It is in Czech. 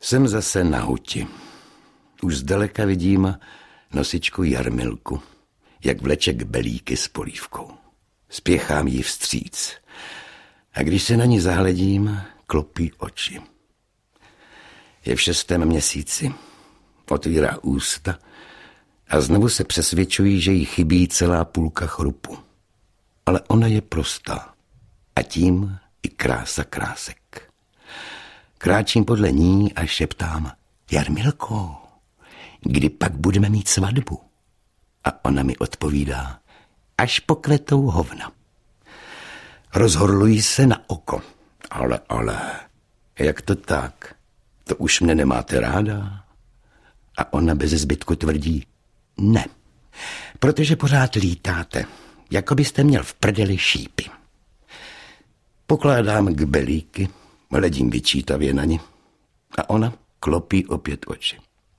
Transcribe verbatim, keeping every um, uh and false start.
Jsem zase na huti. Už zdaleka vidím nosičku Jarmilku, jak vleče kbelíky s polívkou. Spěchám jí vstříc. A když se na ní zahledím, klopí oči. Je v šestém měsíci. Otvírá ústa a znovu se přesvědčují, že jí chybí celá půlka chrupu. Ale ona je prostá. A tím i krása krásek. Kráčím podle ní a šeptám: Jarmilko, kdy pak budeme mít svatbu? A ona mi odpovídá: až pokvetou hovna. Rozhorlují se na oko. Ale, ale, jak to tak? To už mne nemáte ráda? A ona bez zbytku tvrdí: ne, protože pořád lítáte, jako byste měl v prdeli šípy. Pokládám kbelíky, hledím vyčítavě na ně a ona klopí opět oči.